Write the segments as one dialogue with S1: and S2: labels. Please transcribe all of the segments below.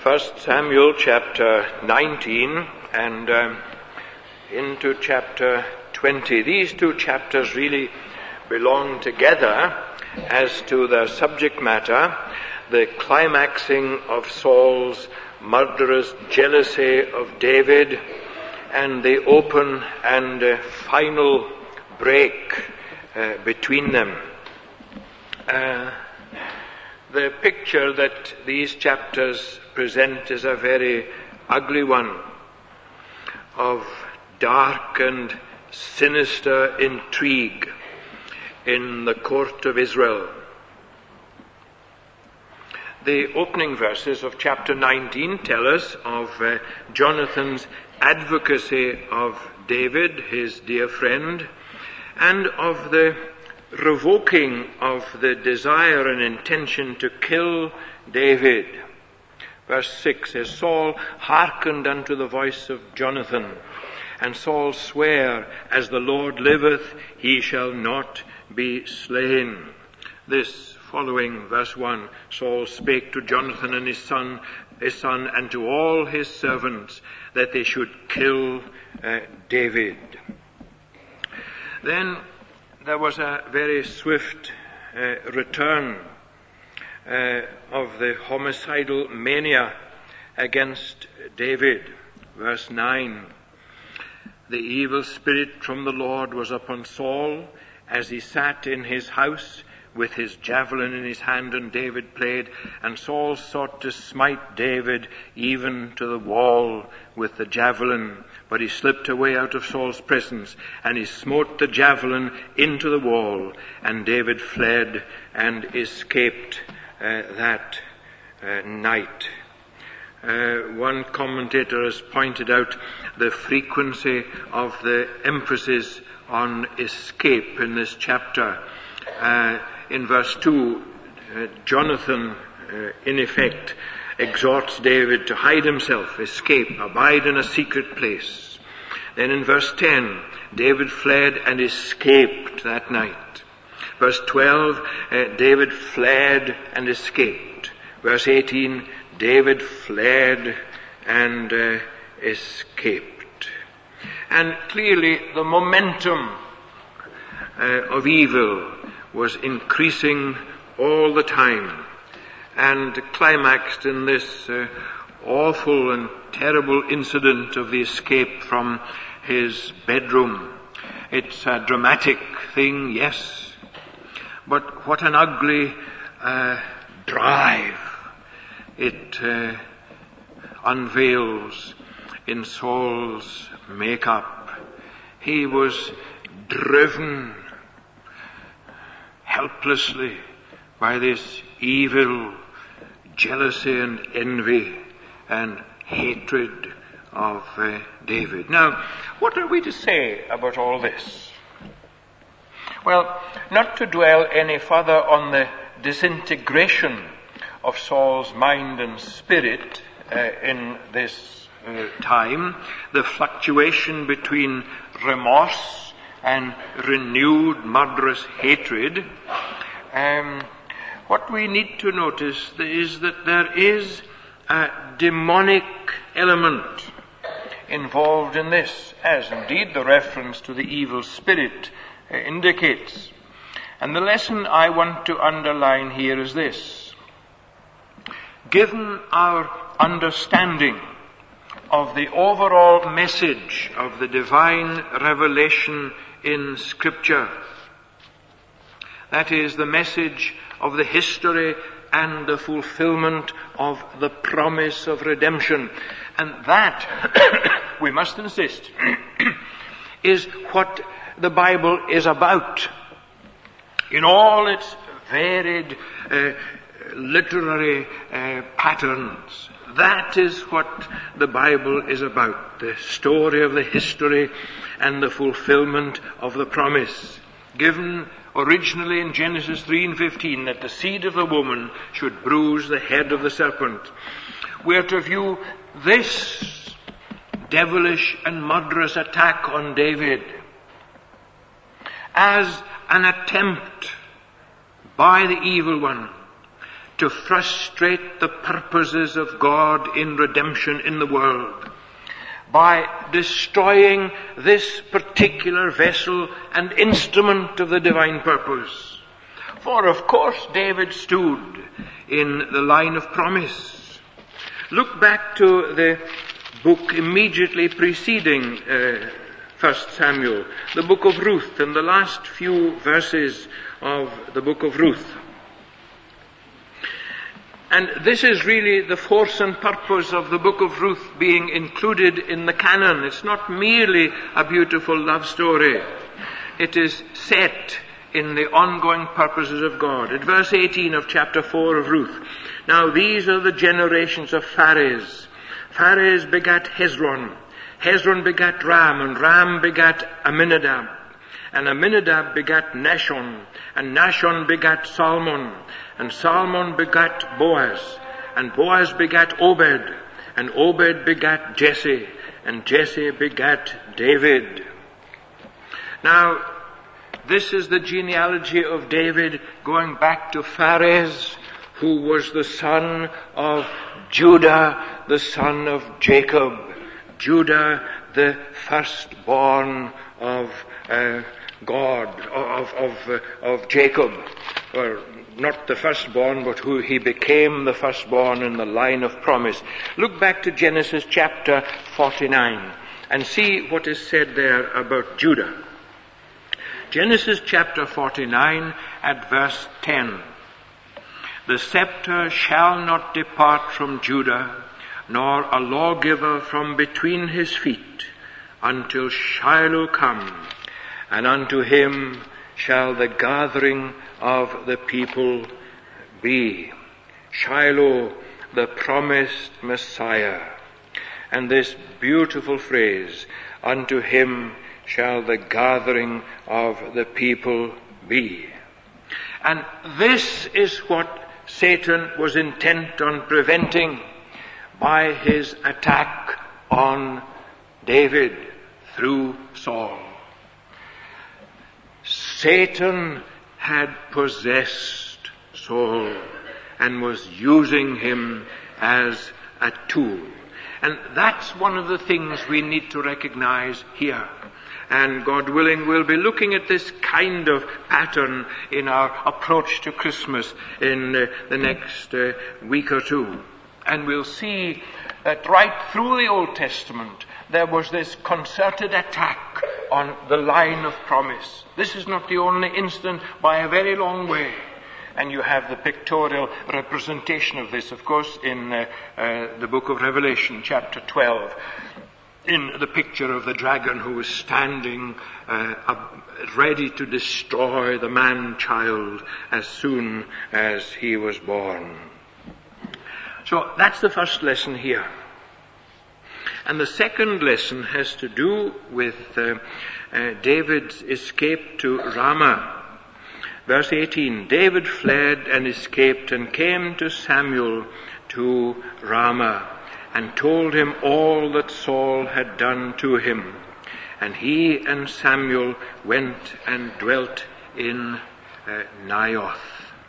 S1: 1 Samuel chapter 19 and into chapter 20. These two chapters really belong together as to their subject matter, the climaxing of Saul's murderous jealousy of David and the open and final break between them. The picture that these chapters present is a very ugly one of dark and sinister intrigue in the court of Israel. The opening verses of chapter 19 tell us of Jonathan's advocacy of David, his dear friend, and of the revoking of the desire and intention to kill David. Verse 6 says, Saul hearkened unto the voice of Jonathan, and Saul sware, as the Lord liveth, he shall not be slain. This following verse 1, Saul spake to Jonathan and his son, and to all his servants, that they should kill David. Then there was a very swift return of the homicidal mania against David. Verse 9, the evil spirit from the Lord was upon Saul as he sat in his house with his javelin in his hand, and David played, and Saul sought to smite David even to the wall with the javelin. But he slipped away out of Saul's presence, and he smote the javelin into the wall, and David fled and escaped that night. One commentator has pointed out the frequency of the emphasis on escape in this chapter. In verse 2, Jonathan, in effect, exhorts David to hide himself, escape, abide in a secret place. Then in verse 10, David fled and escaped that night. Verse 12, David fled and escaped. Verse 18, David fled and escaped. And clearly the momentum of evil was increasing all the time, and climaxed in this awful and terrible incident of the escape from his bedroom. It's a dramatic thing, yes, but what an ugly drive it unveils in Saul's makeup. He was driven helplessly by this evil jealousy and envy and hatred of David. Now, what are we to say about all this? Well, not to dwell any further on the disintegration of Saul's mind and spirit in this time, the fluctuation between remorse and renewed murderous hatred, what we need to notice is that there is a demonic element involved in this, as indeed the reference to the evil spirit indicates. And the lesson I want to underline here is this. Given our understanding of the overall message of the divine revelation in Scripture, that is, the message of the history and the fulfillment of the promise of redemption. And that, we must insist, is what the Bible is about. In all its varied literary patterns, that is what the Bible is about. The story of the history and the fulfillment of the promise, given originally in Genesis 3:15, that the seed of the woman should bruise the head of the serpent. We are to view this devilish and murderous attack on David as an attempt by the evil one to frustrate the purposes of God in redemption in the world by destroying this particular vessel and instrument of the divine purpose. For of course David stood in the line of promise. Look back to the book immediately preceding 1 Samuel, the book of Ruth, and the last few verses of the book of Ruth. And this is really the force and purpose of the book of Ruth being included in the canon. It's not merely a beautiful love story. It is set in the ongoing purposes of God. At verse 18 of chapter 4 of Ruth, now these are the generations of Phares. Phares begat Hezron. Hezron begat Ram, and Ram begat Amminadab. And Amminadab begat Nashon, and Nashon begat Salmon, and Salmon begat Boaz, and Boaz begat Obed, and Obed begat Jesse, and Jesse begat David. Now, this is the genealogy of David going back to Phares, who was the son of Judah, the son of Jacob. Judah, the firstborn of God, of Jacob, or not the firstborn, but who he became the firstborn in the line of promise. Look back to Genesis chapter 49 and see what is said there about Judah. Genesis chapter 49 at verse 10. The scepter shall not depart from Judah, nor a lawgiver from between his feet, until Shiloh come, and unto him shall the gathering of the people be. Shiloh, the promised Messiah. And this beautiful phrase, unto him shall the gathering of the people be. And this is what Satan was intent on preventing by his attack on David through Saul. Satan had possessed Saul and was using him as a tool. And that's one of the things we need to recognize here. And God willing, we'll be looking at this kind of pattern in our approach to Christmas in the next week or two. And we'll see that right through the Old Testament, there was this concerted attack on the line of promise. This is not the only instance by a very long way. And you have the pictorial representation of this, of course, in the book of Revelation, chapter 12, in the picture of the dragon who was standing ready to destroy the man-child as soon as he was born. So that's the first lesson here. And the second lesson has to do with David's escape to Ramah. Verse 18, David fled and escaped and came to Samuel to Ramah and told him all that Saul had done to him. And he and Samuel went and dwelt in Naioth.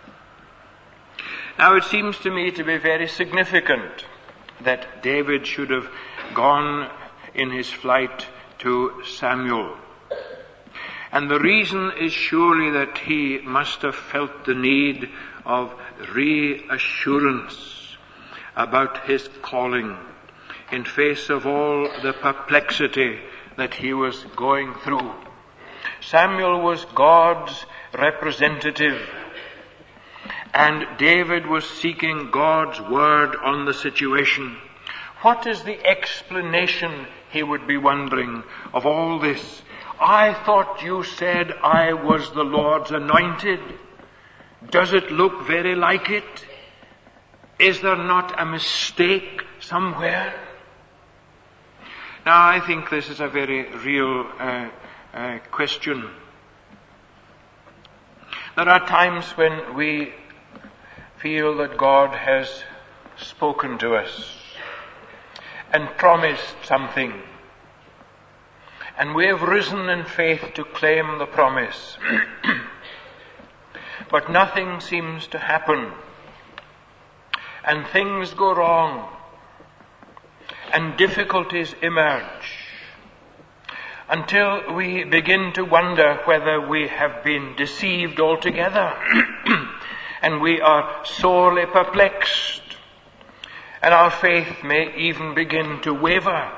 S1: Now it seems to me to be very significant that David should have gone in his flight to Samuel. And the reason is surely that he must have felt the need of reassurance about his calling in face of all the perplexity that he was going through. Samuel was God's representative, and David was seeking God's word on the situation. What is the explanation, he would be wondering, of all this? I thought you said I was the Lord's anointed. Does it look very like it? Is there not a mistake somewhere? Now, I think this is a very real question. There are times when we feel that God has spoken to us and promised something, and we have risen in faith to claim the promise. But nothing seems to happen. and things go wrong and difficulties emerge, until we begin to wonder whether we have been deceived altogether and we are sorely perplexed, and our faith may even begin to waver.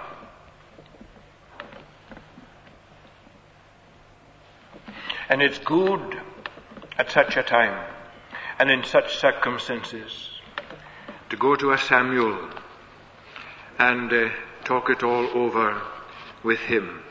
S1: And it's good at such a time and in such circumstances to go to a Samuel and talk it all over with him.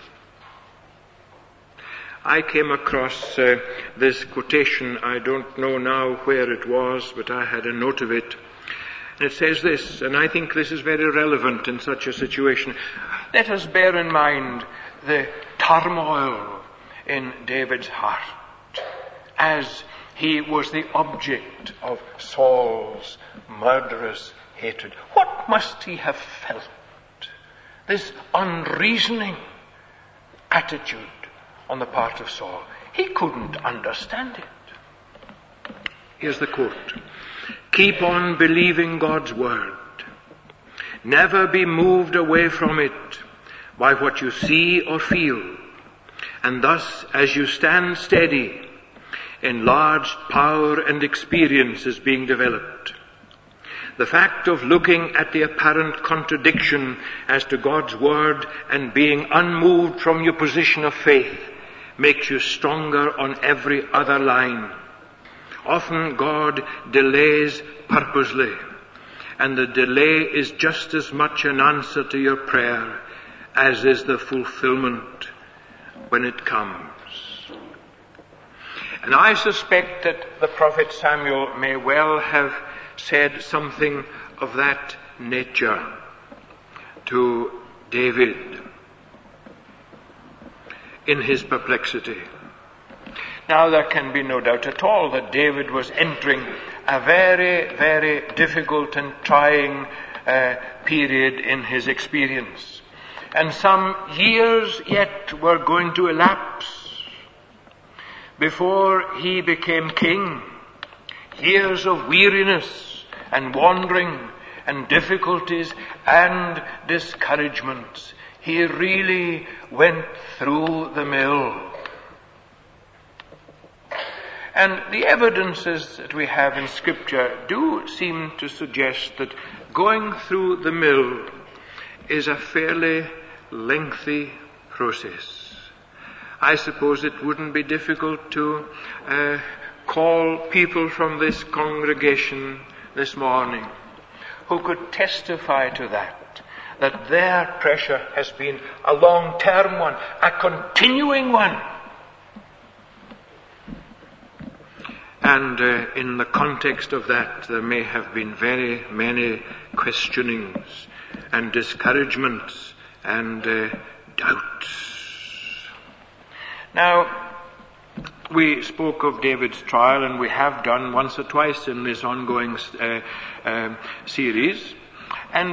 S1: I came across this quotation. I don't know now where it was, but I had a note of it. And it says this, and I think this is very relevant in such a situation. Let us bear in mind the turmoil in David's heart as he was the object of Saul's murderous hatred. What must he have felt? This unreasoning attitude on the part of Saul. He couldn't understand it. Here's the quote. Keep on believing God's word. Never be moved away from it by what you see or feel. And thus, as you stand steady, enlarged power and experience is being developed. The fact of looking at the apparent contradiction as to God's word and being unmoved from your position of faith makes you stronger on every other line. Often God delays purposely, and the delay is just as much an answer to your prayer as is the fulfillment when it comes. And I suspect that the prophet Samuel may well have said something of that nature to David in his perplexity. Now, there can be no doubt at all that David was entering a very, very difficult and trying period in his experience. And some years yet were going to elapse before he became king. Years of weariness and wandering and difficulties and discouragements. He really went through the mill. And the evidences that we have in Scripture do seem to suggest that going through the mill is a fairly lengthy process. I suppose it wouldn't be difficult to call people from this congregation this morning who could testify to that their pressure has been a long-term one, a continuing one. And in the context of that, there may have been very many questionings and discouragements and doubts. Now, we spoke of David's trial, and we have done once or twice in this ongoing series. And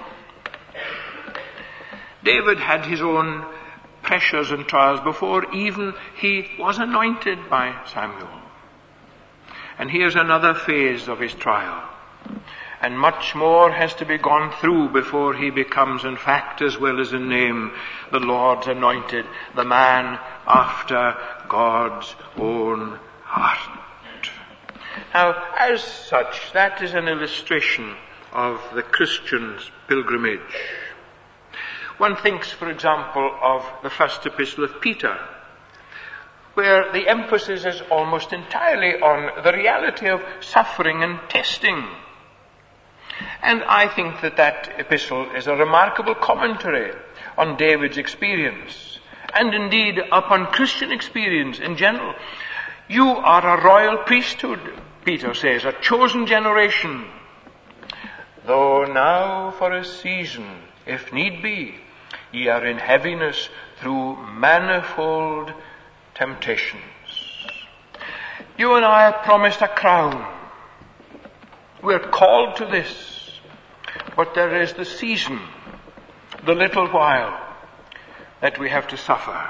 S1: David had his own pressures and trials before even he was anointed by Samuel. And here's another phase of his trial. And much more has to be gone through before he becomes, in fact as well as in name, the Lord's anointed, the man after God's own heart. Now, as such, that is an illustration of the Christian's pilgrimage. One thinks, for example, of the first epistle of Peter, where the emphasis is almost entirely on the reality of suffering and testing. And I think that epistle is a remarkable commentary on David's experience, and indeed upon Christian experience in general. You are a royal priesthood, Peter says, a chosen generation, though now for a season, if need be, ye are in heaviness through manifold temptations. You and I are promised a crown. We're called to this. But there is the season, the little while, that we have to suffer.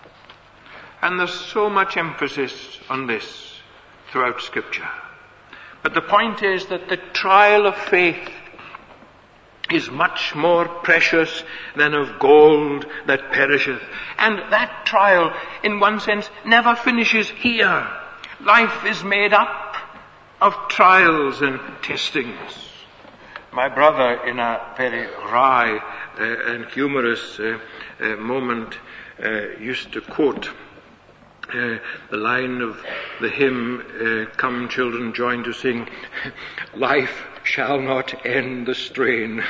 S1: And there's so much emphasis on this throughout Scripture. But the point is that the trial of faith is much more precious than of gold that perisheth. And that trial, in one sense, never finishes here. Life is made up of trials and testings. My brother, in a very wry and humorous moment, used to quote the line of the hymn, Come Children Join to Sing, Life shall not end the strain.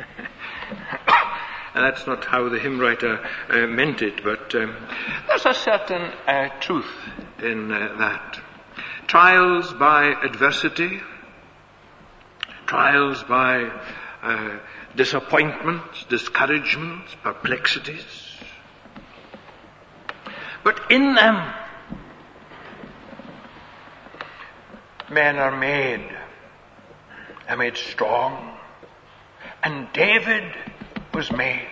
S1: And that's not how the hymn writer meant it, but there's a certain truth in that. Trials by adversity, trials by disappointments, discouragements, perplexities. But in them, men are made strong. And David was made.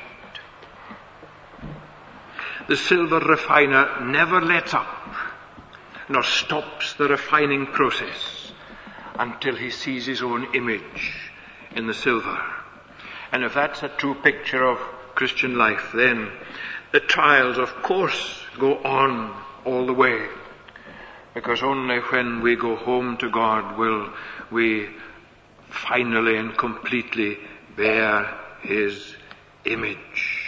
S1: The silver refiner never lets up, nor stops the refining process until he sees his own image in the silver. And if that's a true picture of Christian life, then the trials, of course, go on all the way. Because only when we go home to God will we finally and completely bear His image.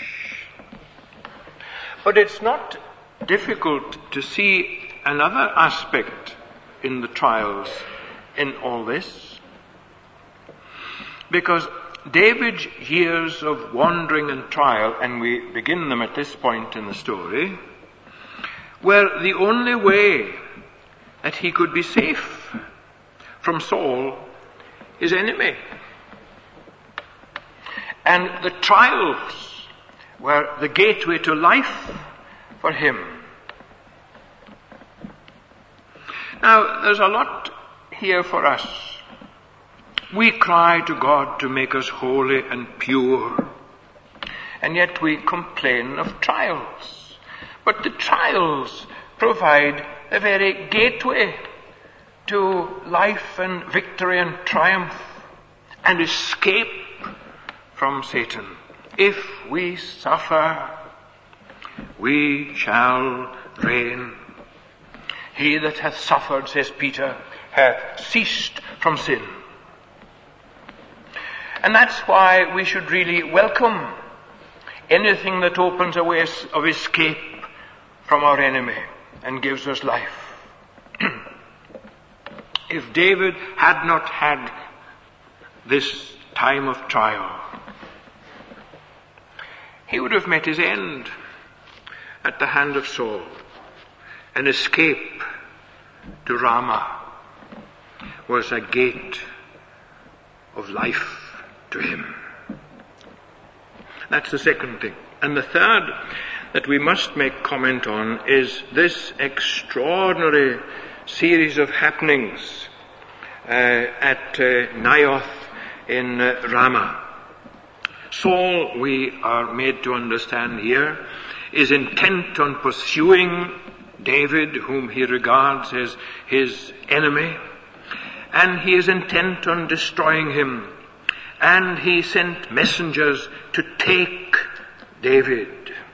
S1: But it's not difficult to see another aspect in the trials in all this. Because David's years of wandering and trial, and we begin them at this point in the story, were the only way that he could be safe from Saul, his enemy. And the trials were the gateway to life for him. Now, there's a lot here for us. We cry to God to make us holy and pure, and yet we complain of trials. But the trials provide the very gateway to life and victory and triumph and escape from Satan. If we suffer, we shall reign. He that hath suffered, says Peter, hath ceased from sin. And that's why we should really welcome anything that opens a way of escape from our enemy and gives us life. If David had not had this time of trial, he would have met his end at the hand of Saul. An escape to Ramah was a gate of life to him. That's the second thing. And the third that we must make comment on is this extraordinary series of happenings at Naioth in Ramah. Saul, we are made to understand here, is intent on pursuing David, whom he regards as his enemy, and he is intent on destroying him. And he sent messengers to take David.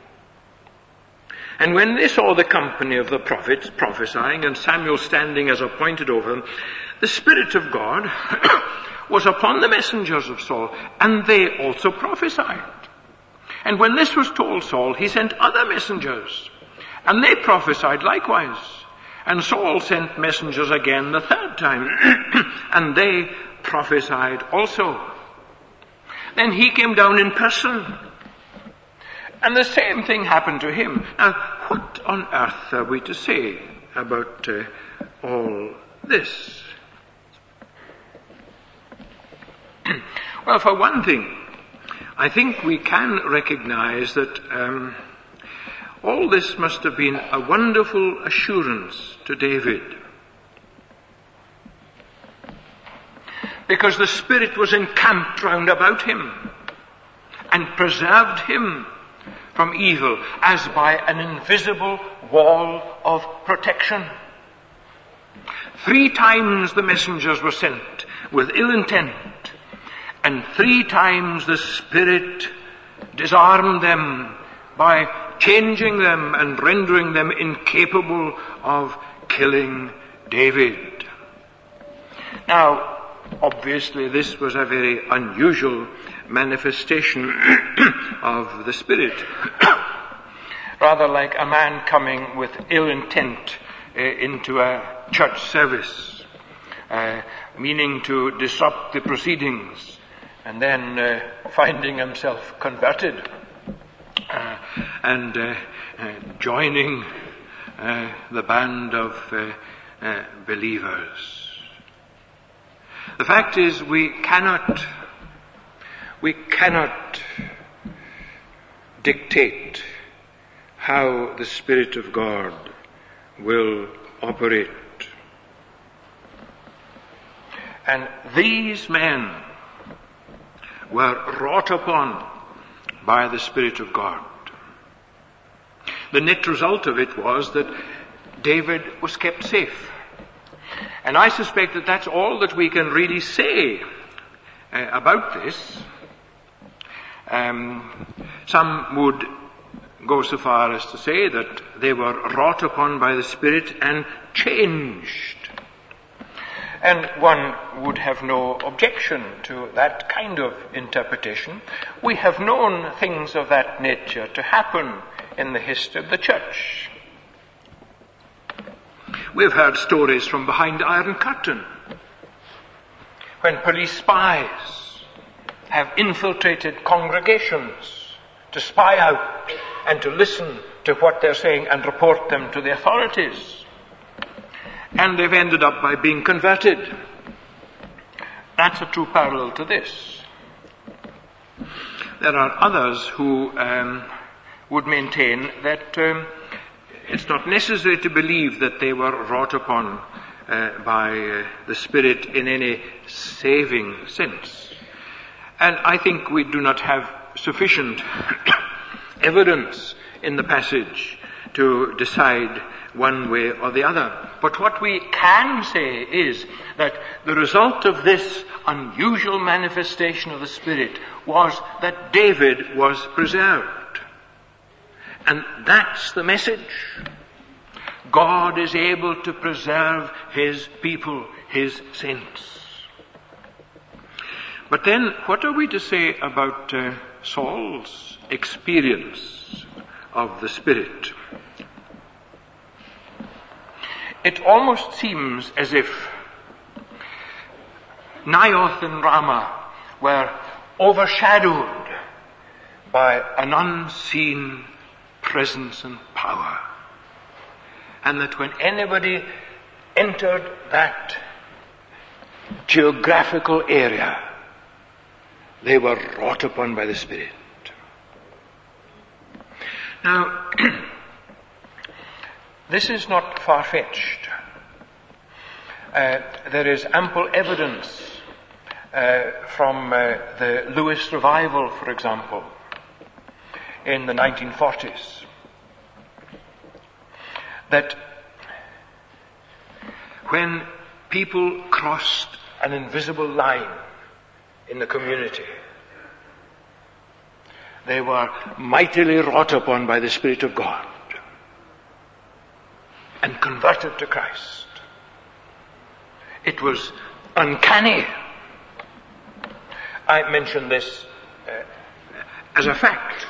S1: And when they saw the company of the prophets prophesying and Samuel standing as appointed over them, the Spirit of God was upon the messengers of Saul, and they also prophesied. And when this was told Saul, he sent other messengers, and they prophesied likewise. And Saul sent messengers again the third time, and they prophesied also. Then he came down in person, and the same thing happened to him. Now, what on earth are we to say about all this? Well, for one thing, I think we can recognize that all this must have been a wonderful assurance to David. Because the Spirit was encamped round about him and preserved him from evil as by an invisible wall of protection. 3 times the messengers were sent with ill intent, and 3 times the Spirit disarmed them by changing them and rendering them incapable of killing David. Now, obviously this was a very unusual manifestation of the Spirit. Rather like a man coming with ill intent into a church service, meaning to disrupt the proceedings, and then finding himself converted and joining the band of believers. The fact is, we cannot dictate how the Spirit of God will operate. And these men were wrought upon by the Spirit of God. The net result of it was that David was kept safe. And I suspect that that's all that we can really say about this. Some would go so far as to say that they were wrought upon by the Spirit and changed. And one would have no objection to that kind of interpretation. We have known things of that nature to happen in the history of the church. We've heard stories from behind the Iron Curtain, when police spies have infiltrated congregations to spy out and to listen to what they're saying and report them to the authorities. And they've ended up by being converted. That's a true parallel to this. There are others who would maintain that it's not necessary to believe that they were wrought upon by the Spirit in any saving sense. And I think we do not have sufficient evidence in the passage to decide one way or the other. But what we can say is that the result of this unusual manifestation of the Spirit was that David was preserved. And that's the message. God is able to preserve his people, his saints. But then, what are we to say about Saul's experience of the Spirit? It almost seems as if Naioth and Ramah were overshadowed by an unseen presence and power. And that when anybody entered that geographical area, they were wrought upon by the Spirit. Now, this is not far-fetched. There is ample evidence from the Lewis revival, for example, in the 1940s, that when people crossed an invisible line in the community, they were mightily wrought upon by the Spirit of God and converted to Christ. It was uncanny. I mention this as a fact,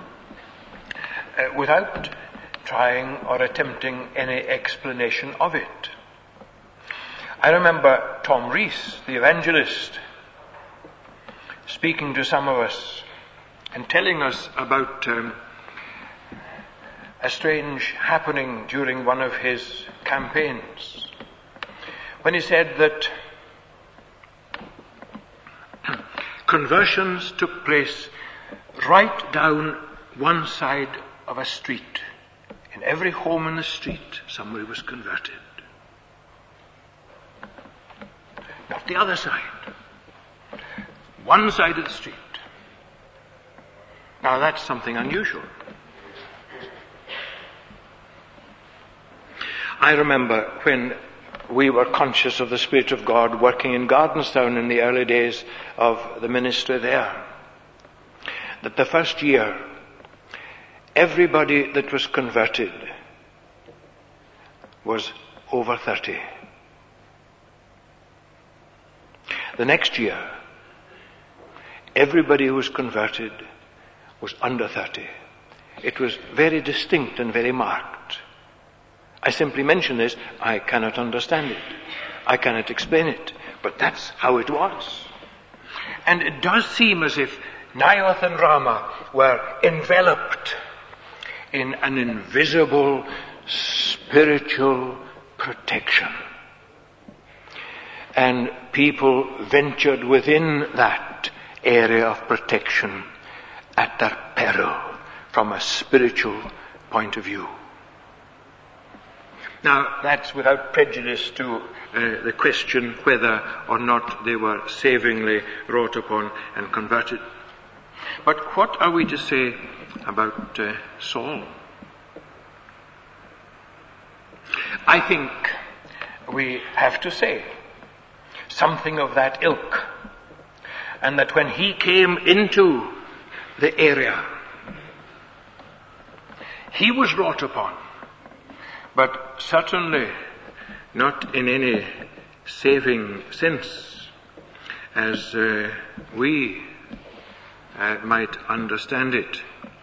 S1: without trying or attempting any explanation of it. I remember Tom Rees, the evangelist, speaking to some of us and telling us about a strange happening during one of his campaigns, when he said that conversions took place right down one side of a street. In every home in the street, somebody was converted. Not the other side. One side of the street. Now that's something unusual. I remember when we were conscious of the Spirit of God working in Gardenstown in the early days of the ministry there. That the first year, everybody that was converted was over 30. The next year, everybody who was converted was under 30. It was very distinct and very marked. I simply mention this. I cannot understand it. I cannot explain it. But that's how it was. And it does seem as if Naioth and Ramah were enveloped in an invisible spiritual protection. And people ventured within that area of protection at their peril from a spiritual point of view. Now, that's without prejudice to the question whether or not they were savingly wrought upon and converted. But what are we to say about Saul? I think we have to say something of that ilk, and that when he came into the area, he was wrought upon, but certainly not in any saving sense as we might understand it.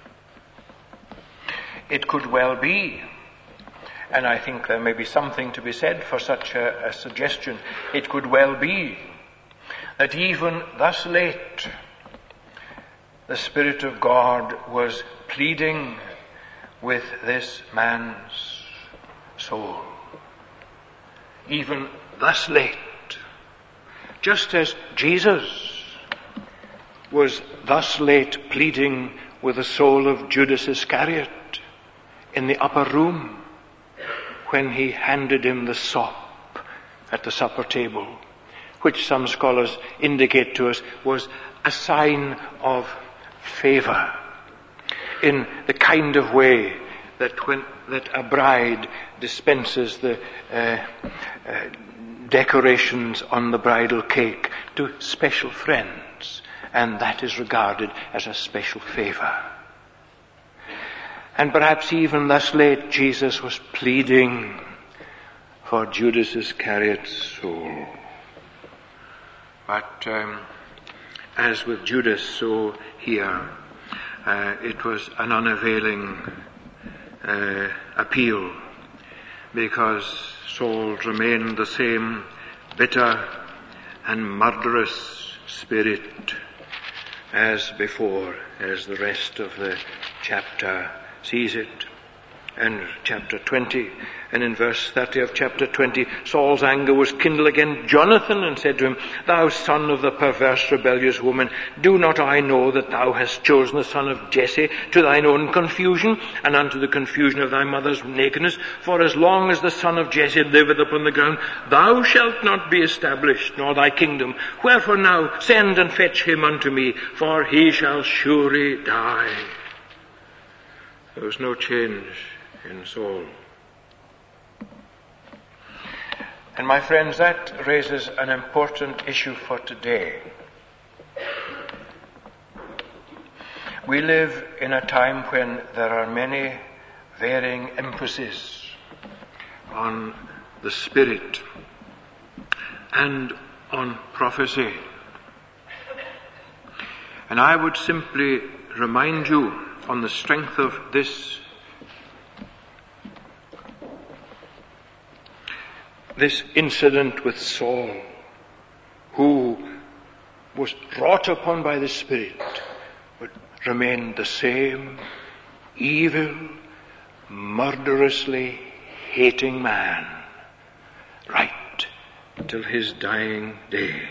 S1: It could well be, and I think there may be something to be said for such a suggestion, it could well be that even thus late the Spirit of God was pleading with this man's soul. Even thus late, just as Jesus was thus late pleading with the soul of Judas Iscariot in the upper room when he handed him the sop at the supper table, which some scholars indicate to us was a sign of favor, in the kind of way that that a bride dispenses the decorations on the bridal cake to special friends, and that is regarded as a special favor. And perhaps even thus late, Jesus was pleading for Judas Iscariot's soul. But as with Judas, so here, it was an unavailing appeal, because Saul remained the same bitter and murderous spirit as before, as the rest of the chapter sees it. And chapter 20, and in verse 30 of chapter 20, Saul's anger was kindled against Jonathan, and said to him, "Thou son of the perverse rebellious woman, do not I know that thou hast chosen the son of Jesse to thine own confusion, and unto the confusion of thy mother's nakedness? For as long as the son of Jesse liveth upon the ground, thou shalt not be established, nor thy kingdom. Wherefore now send and fetch him unto me, for he shall surely die." There was no change in Saul. And my friends, that raises an important issue for today. We live in a time when there are many varying emphases on the Spirit and on prophecy. And I would simply remind you, on the strength of this incident with Saul, who was wrought upon by the Spirit, but remained the same evil, murderously hating man right till his dying day.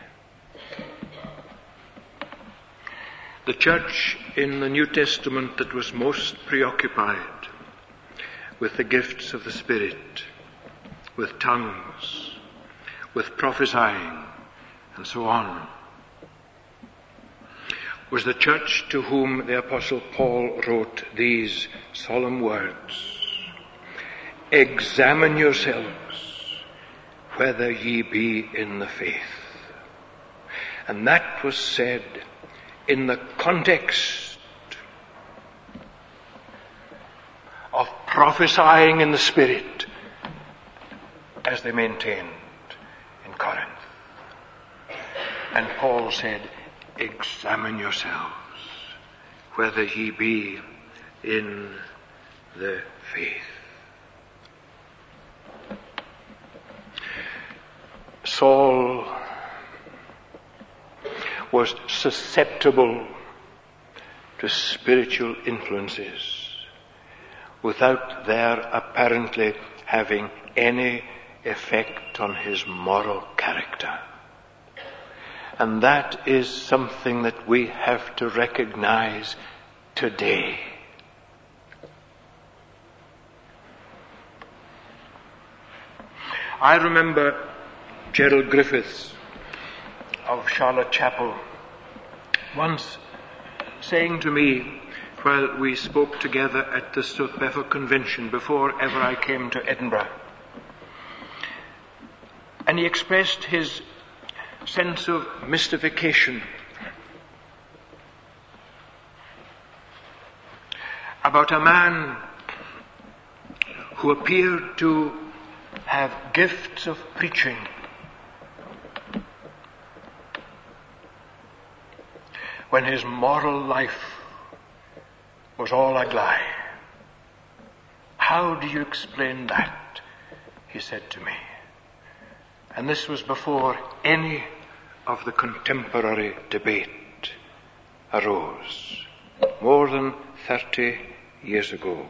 S1: The church in the New Testament that was most preoccupied with the gifts of the Spirit, with tongues, with prophesying, and so on, was the church to whom the Apostle Paul wrote these solemn words: "Examine yourselves, whether ye be in the faith. And that was said in the context of prophesying in the Spirit, as they maintained in Corinth. And Paul said, examine yourselves whether ye be in the faith. Saul was susceptible to spiritual influences without their apparently having any effect on his moral character. And that is something that we have to recognize today. I remember Gerald Griffiths of Charlotte Chapel once saying to me while we spoke together at the South Bedford Convention before ever I came to Edinburgh, and he expressed his sense of mystification about a man who appeared to have gifts of preaching, when his moral life was all a lie. How do you explain that? He said to me. And this was before any of the contemporary debate arose, more than 30 years ago.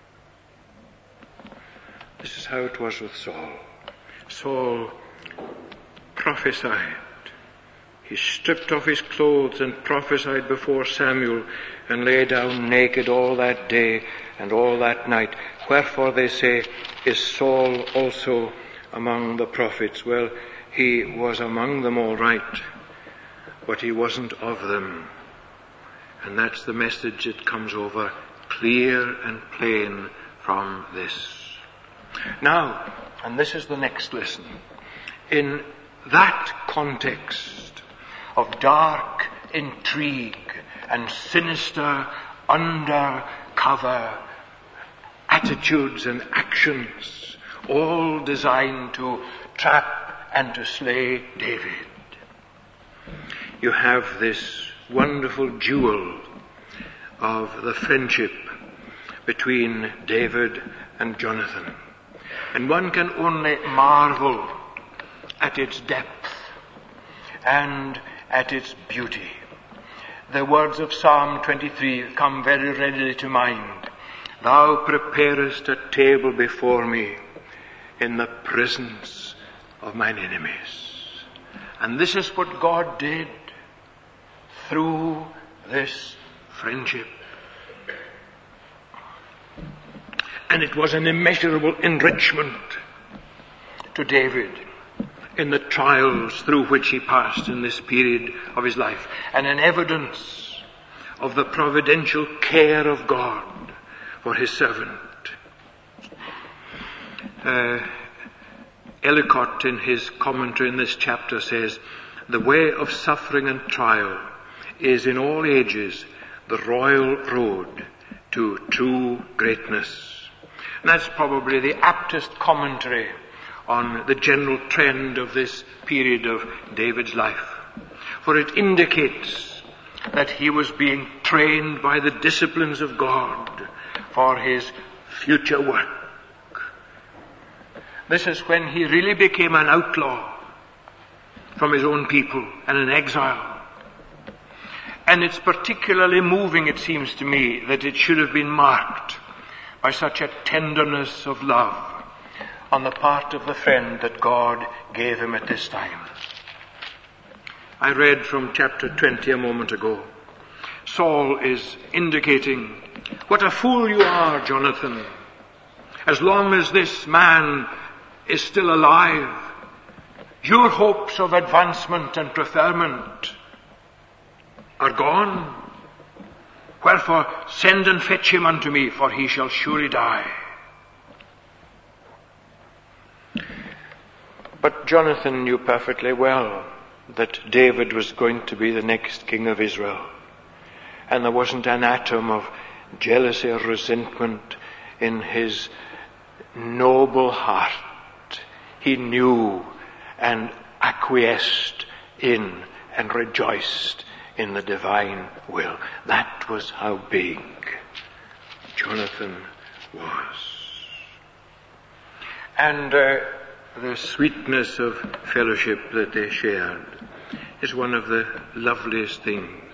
S1: This is how it was with Saul. Saul prophesied. He stripped off his clothes and prophesied before Samuel, and lay down naked all that day and all that night. Wherefore, they say, is Saul also among the prophets? Well, he was among them all right, but he wasn't of them. And that's the message that comes over clear and plain from this. Now, and this is the next lesson, in that context of dark intrigue and sinister undercover attitudes and actions, all designed to trap and to slay David, you have this wonderful jewel of the friendship between David and Jonathan. And one can only marvel at its depth and at its beauty. The words of Psalm 23 come very readily to mind. Thou preparest a table before me in the presence of mine enemies. And this is what God did through this friendship. And it was an immeasurable enrichment to David in the trials through which he passed in this period of his life, and an evidence of the providential care of God for his servant. Ellicott, in his commentary in this chapter, says, the way of suffering and trial is in all ages the royal road to true greatness. And that's probably the aptest commentary on the general trend of this period of David's life. For it indicates that he was being trained by the disciplines of God for his future work. This is when he really became an outlaw from his own people and an exile. And it's particularly moving, it seems to me, that it should have been marked by such a tenderness of love on the part of the friend that God gave him at this time. I read from chapter 20 a moment ago. Saul is indicating, what a fool you are, Jonathan. As long as this man is still alive, your hopes of advancement and preferment are gone. Wherefore, send and fetch him unto me, for he shall surely die. But Jonathan knew perfectly well that David was going to be the next king of Israel. And there wasn't an atom of jealousy or resentment in his noble heart. He knew and acquiesced in and rejoiced in the divine will. That was how big Jonathan was. And the sweetness of fellowship that they shared is one of the loveliest things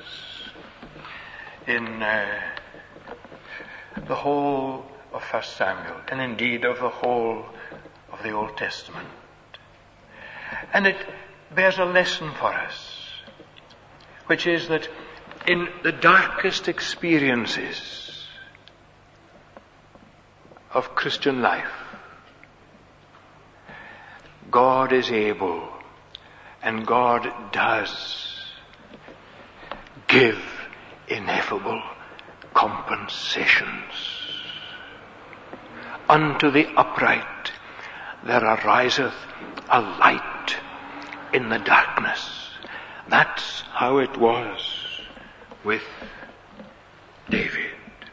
S1: in the whole of 1 Samuel, and indeed of the whole of the Old Testament. And it bears a lesson for us, which is that in the darkest experiences of Christian life, God is able and God does give ineffable compensations. Unto the upright there ariseth a light in the darkness. That's how it was with David.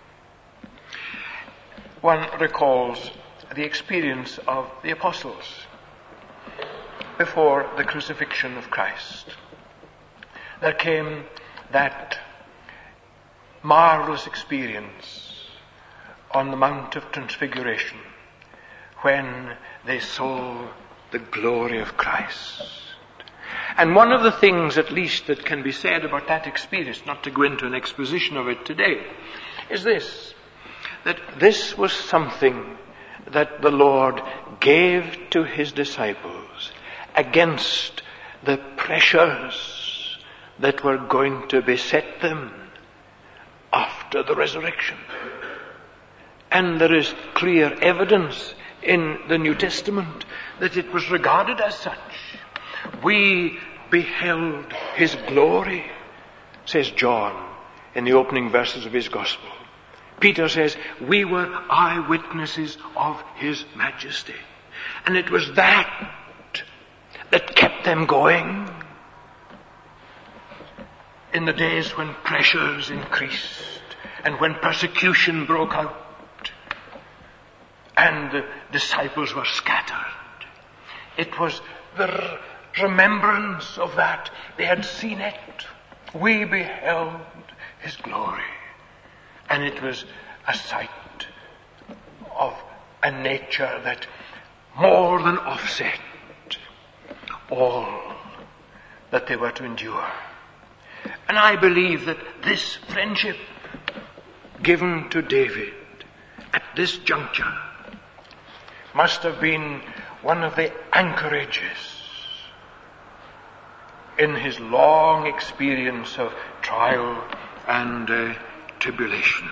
S1: One recalls the experience of the apostles before the crucifixion of Christ. There came that marvelous experience on the Mount of Transfiguration when they saw the glory of Christ. And one of the things, at least, that can be said about that experience, not to go into an exposition of it today, is this, that this was something that the Lord gave to his disciples against the pressures that were going to beset them after the resurrection. And there is clear evidence in the New Testament that it was regarded as such. We beheld his glory, says John in the opening verses of his Gospel. Peter says, we were eyewitnesses of his majesty. And it was that kept them going in the days when pressures increased and when persecution broke out and the disciples were scattered. It was the remembrance of that. They had seen it. We beheld his glory. And it was a sight of a nature that more than offset all that they were to endure. And I believe that this friendship given to David at this juncture must have been one of the anchorages in his long experience of trial and tribulation.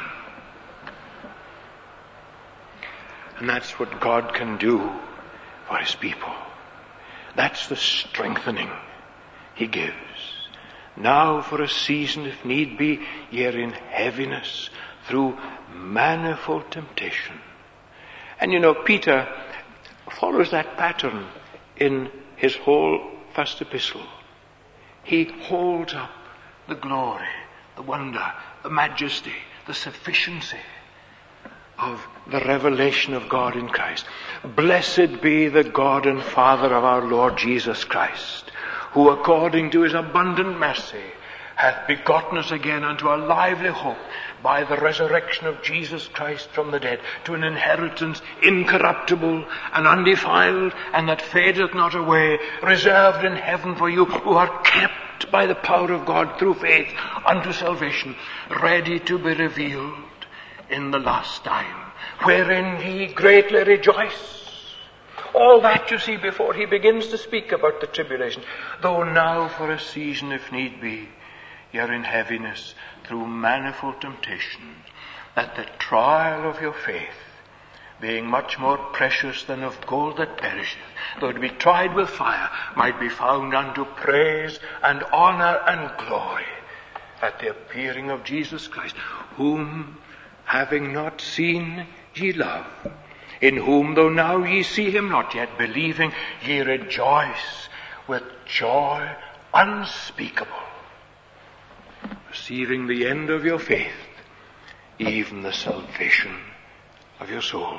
S1: And that's what God can do for his people. That's the strengthening he gives. Now for a season, if need be, ye are in heaviness through manifold temptation. And you know, Peter follows that pattern in his whole first epistle. He holds up the glory, the wonder, the majesty, the sufficiency of the revelation of God in Christ. Blessed be the God and Father of our Lord Jesus Christ, who according to his abundant mercy hath begotten us again unto a lively hope by the resurrection of Jesus Christ from the dead, to an inheritance incorruptible and undefiled, and that fadeth not away, reserved in heaven for you, who are kept by the power of God through faith unto salvation, ready to be revealed in the last time, wherein ye greatly rejoice. All that you see before he begins to speak about the tribulation. Though now for a season, if need be, ye are in heaviness through manifold temptations, that the trial of your faith, being much more precious than of gold that perisheth, though it be tried with fire, might be found unto praise and honor and glory at the appearing of Jesus Christ, whom having not seen ye love. in whom, though now ye see him not yet, believing, ye rejoice with joy unspeakable, receiving the end of your faith, even the salvation of your souls.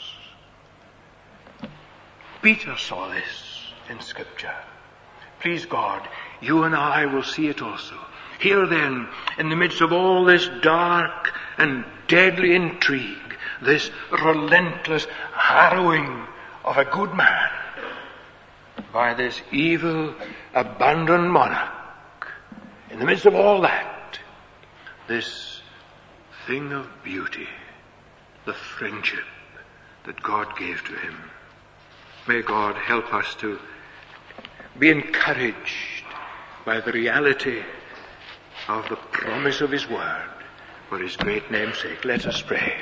S1: Peter saw this in Scripture. Please God, you and I will see it also. Here then, in the midst of all this dark and deadly intrigue, this relentless harrowing of a good man by this evil, abandoned monarch, in the midst of all that, this thing of beauty, the friendship that God gave to him. May God help us to be encouraged by the reality of the promise of his word for his great name's sake. Let us pray.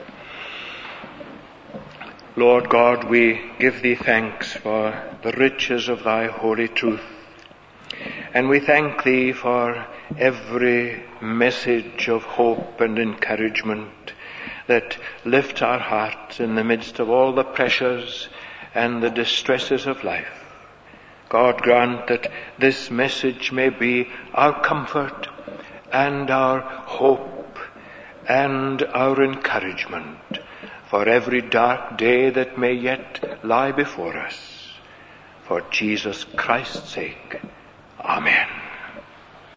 S1: Lord God, we give thee thanks for the riches of thy holy truth, and we thank thee for every message of hope and encouragement that lifts our hearts in the midst of all the pressures and the distresses of life. God, grant that this message may be our comfort and our hope and our encouragement for every dark day that may yet lie before us. For Jesus Christ's sake. Amen.